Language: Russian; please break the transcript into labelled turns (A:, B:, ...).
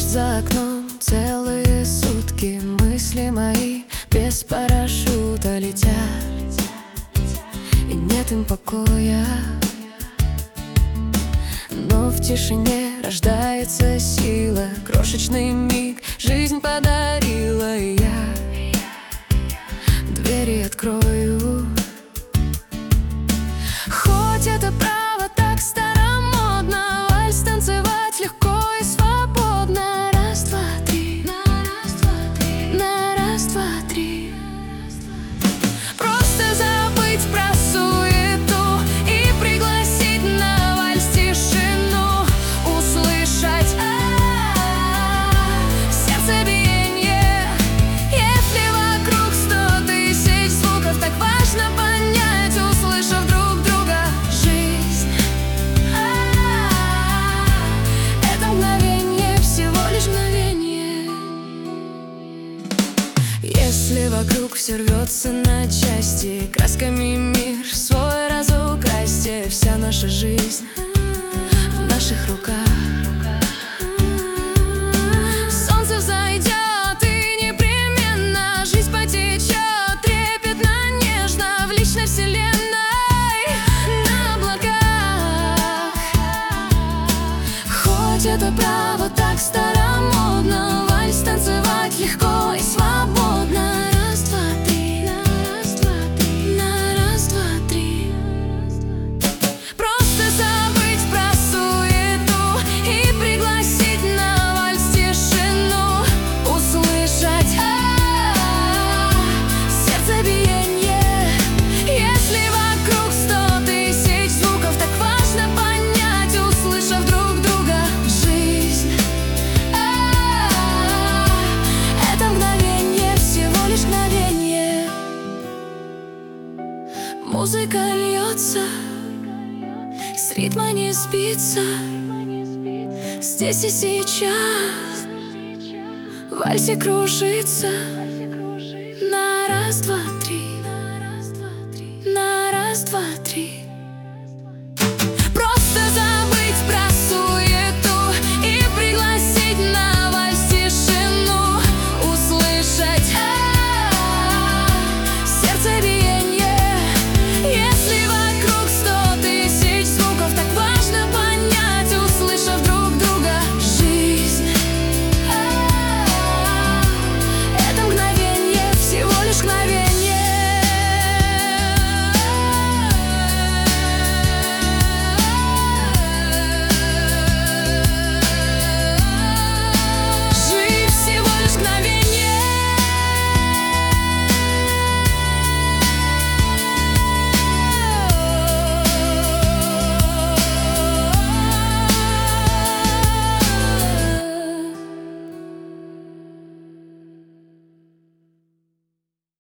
A: за окном целые сутки, мысли мои без парашюта летят, и нет им покоя. Но в тишине рождается сила, крошечный миг жизнь подарила, и я двери открою. Хоть это право так старомодно, вальс танцевать легко и свободно. Раз, два, три, на раз, два, три, на раз, два, три. Просто забыть про суету и пригласить на вальс тишину, услышать сердцебиение. Если вокруг 100 тысяч звуков, так важно понять, услышав друг друга. Жизнь это мгновение, всего лишь мгновение. Если вокруг все рвется на части, красками мир свой разукрасьте, вся наша жизнь в наших руках. Солнце взойдет, и непременно жизнь потечет трепетно, нежно в личной вселенной, на облаках. Хоть это право так старомодно, вальс танцевать легко и свободно. Раз, два, три, на раз, два, три, на раз, два, три. Просто забыть про суету и пригласить на вальс тишину, услышать сердцебиение. Если вокруг 100 тысяч звуков, так важно понять, услышав друг друга. Жизнь это мгновение, всего лишь мгновение. Музыка льется, с ритма не сбиться, здесь и сейчас в вальсе кружится. На раз, два, три, на раз, два, три.